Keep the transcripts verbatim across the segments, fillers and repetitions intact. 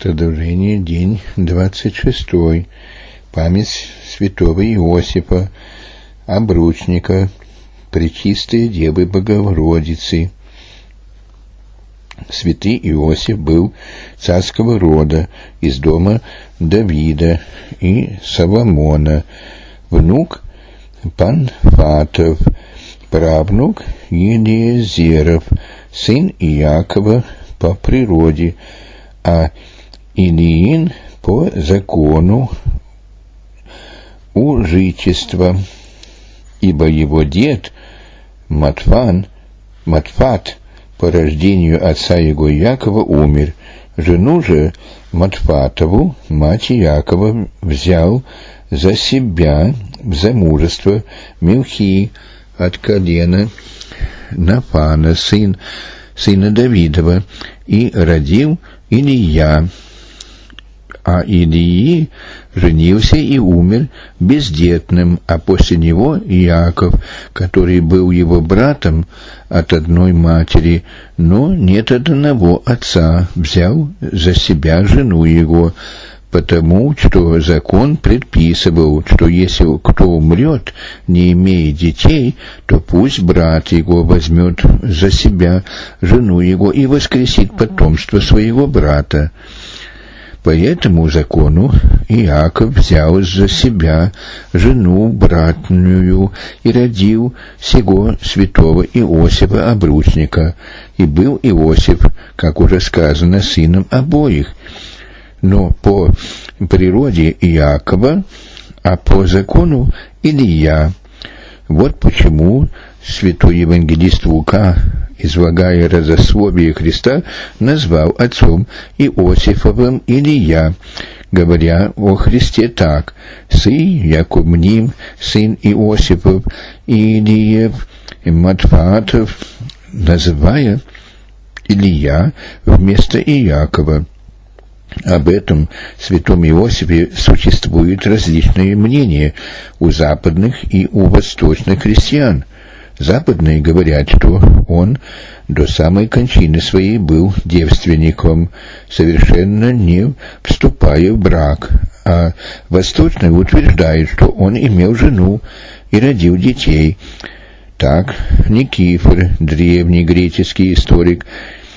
Продолжение, день двадцать шестой. Память святого Иосифа, обручника, Пречистой Девы Богородицы. Святый Иосиф был царского рода, из дома Давида и Соломона, внук Панфатов, правнук Елиезеров, сын Иакова по природе, а Илиин по закону ужичества, ибо его дед Матфан, Матфат по рождению отца его Иакова умер. Жену же Матфатову, мать Иакова, взял за себя в замужество Милхи от колена Нафана, сын сына Давидова, и родил Илия. А Илии женился и умер бездетным, а после него Иаков, который был его братом от одной матери, но нет одного отца, взял за себя жену его, потому что закон предписывал, что если кто умрет, не имея детей, то пусть брат его возьмет за себя жену его и воскресит потомство своего брата. По этому закону Иаков взял за себя жену братную и родил сего святого Иосифа обручника, и был Иосиф, как уже сказано, сыном обоих, но по природе Иакова, а по закону Илия. Вот почему святой евангелист Лука, излагая родословие Христа, назвал отцом Иосифовым Илия, говоря о Христе так: «Сын Якумним, сын Иосифов, Илиев, Матфатов», называя Илия вместо Иакова. Об этом святом Иосифе существуют различные мнения у западных и у восточных христиан. Западные говорят, что он до самой кончины своей был девственником, совершенно не вступая в брак, а восточные утверждают, что он имел жену и родил детей. Так Никифор, древний греческий историк,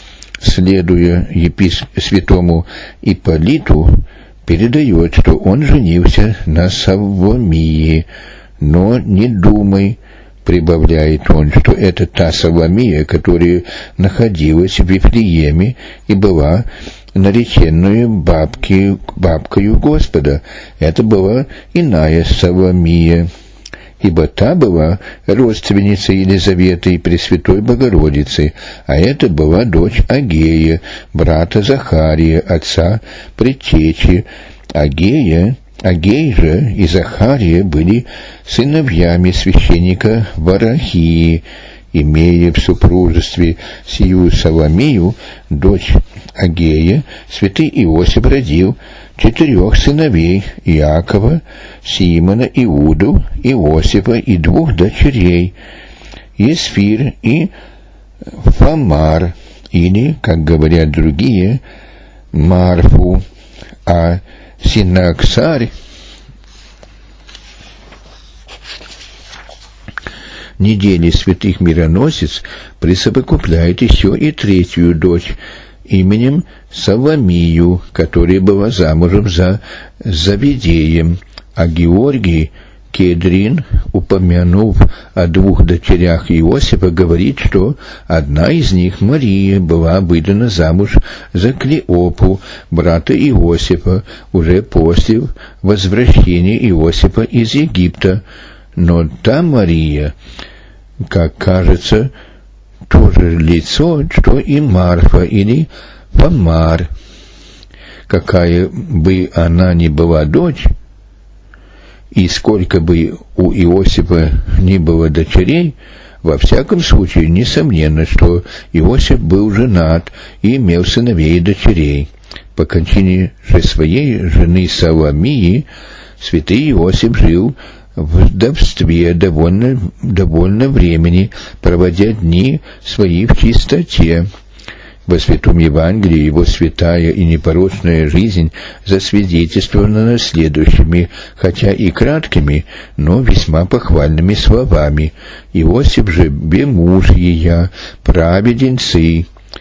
следуя епископу святому Ипполиту, передает, что он женился на Саломии, но не думай, прибавляет он, что это та Саломия, которая находилась в Вифлееме и была нареченную бабки, бабкою Господа. Это была иная Саломия, ибо та была родственницей Елизаветы и Пресвятой Богородицы, а это была дочь Агея, брата Захария, отца предтечи. Агея, Агей же и Захария были сыновьями священника Варахии. Имея в супружестве сию Соломию, дочь Агея, святый Иосиф родил четырех сыновей: Иакова, Симона, Иуду, Иосифа и двух дочерей: Есфир и Фамар, или, как говорят другие, Марфу, а Синаксарь недели святых мироносец присовокупляет еще и третью дочь именем Соломию, которая была замужем за Завидеем, а Георгий Кедрин, упомянув о двух дочерях Иосифа, говорит, что одна из них, Мария, была выдана замуж за Клеопу, брата Иосифа, уже после возвращения Иосифа из Египта. Но та Мария, как кажется, тоже лицо, что и Марфа или Фамар. Какая бы она ни была дочь, и сколько бы у Иосифа ни было дочерей, во всяком случае, несомненно, что Иосиф был женат и имел сыновей и дочерей. По кончине же своей жены Соломии святый Иосиф жил в вдовстве довольно, довольно времени, проводя дни свои в чистоте. Во Святом Евангелии его святая и непорочная жизнь засвидетельствована следующими, хотя и краткими, но весьма похвальными словами. «Иосиф же бемужья, праведен сы».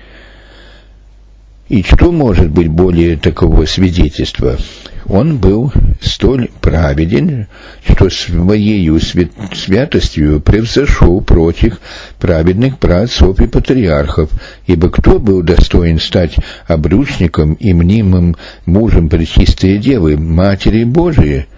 И что может быть более такого свидетельства? Он был столь праведен, что своею святостью превзошел прочих праведных праотцов и патриархов, ибо кто был достоин стать обручником и мнимым мужем Пречистой Девы, Матери Божией?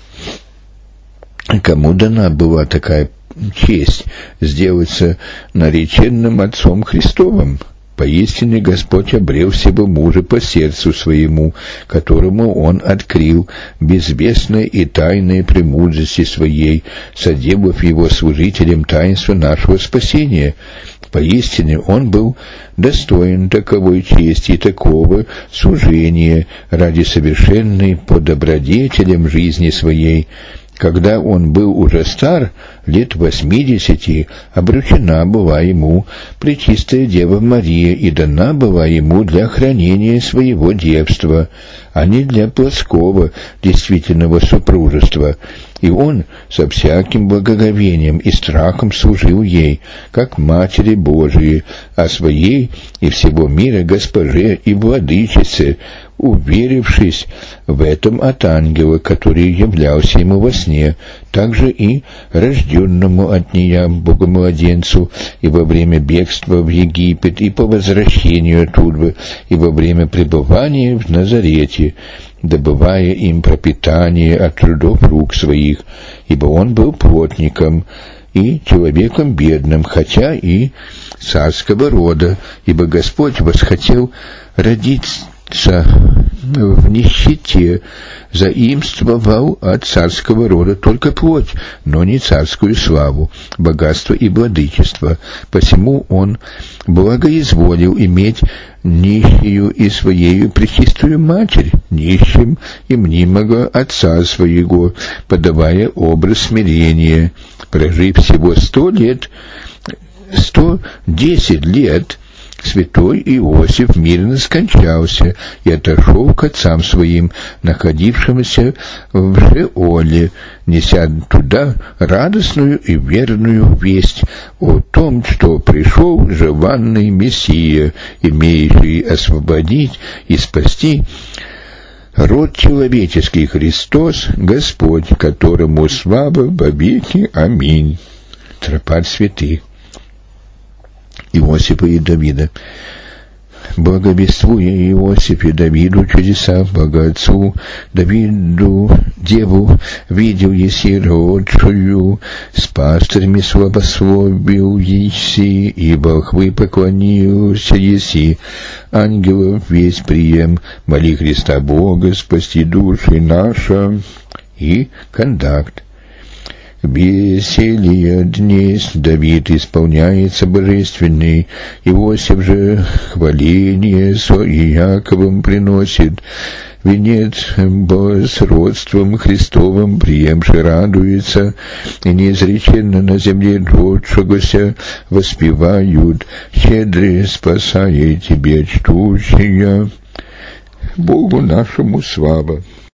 Кому дана была такая честь сделаться нареченным Отцом Христовым? Поистине Господь обрел себе мужа по сердцу своему, которому Он открыл безвестные и тайные премудрости своей, соделав его служителем таинства нашего спасения. Поистине Он был достоин таковой чести и такого служения ради совершенной по добродетелям жизни своей. Когда он был уже стар, лет восьмидесяти, обручена была ему Пречистая Дева Мария и дана была ему для хранения своего девства, а не для плоского действительного супружества. И он со всяким благоговением и страхом служил ей, как Матери Божией, а своей и всего мира Госпоже и Владычице, уверившись в этом от ангела, который являлся ему во сне, также и рожденному от нее Богомладенцу, и во время бегства в Египет, и по возвращению оттуда, и во время пребывания в Назарете, добывая им пропитание от трудов рук своих, ибо он был плотником и человеком бедным, хотя и царского рода, ибо Господь восхотел родиться в нищете, заимствовал от царского рода только плоть, но не царскую славу, богатство и владычество. Посему он благоизволил иметь нищую и своею пречистую Матерь, нищим и мнимого Отца своего, подавая образ смирения. Прожив всего сто лет, сто десять лет, святой Иосиф мирно скончался и отошел к отцам своим, находившимся в Шеоле, неся туда радостную и верную весть о том, что пришел желанный Мессия, имеющий освободить и спасти род человеческий, Христос, Господь, которому слава во веки. Аминь. Тропарь святых Иосифа и Давида. Благовествуя Иосифе Давиду чудеса, Богоотцу Давиду Деву видел еси родшую, с пастырями славословил еси, и волхвы поклонился еси, ангелов весь прием, моли Христа Бога, спасти души наша. И контакт. Веселье дней Давид исполняется божественный, Иосиф же хваление с Иаковом приносит, венец с родством Христовым приемши радуется, и неизреченно на земле родшегося воспевают, щедрый спасая тебе чтущая, Богу нашему слава.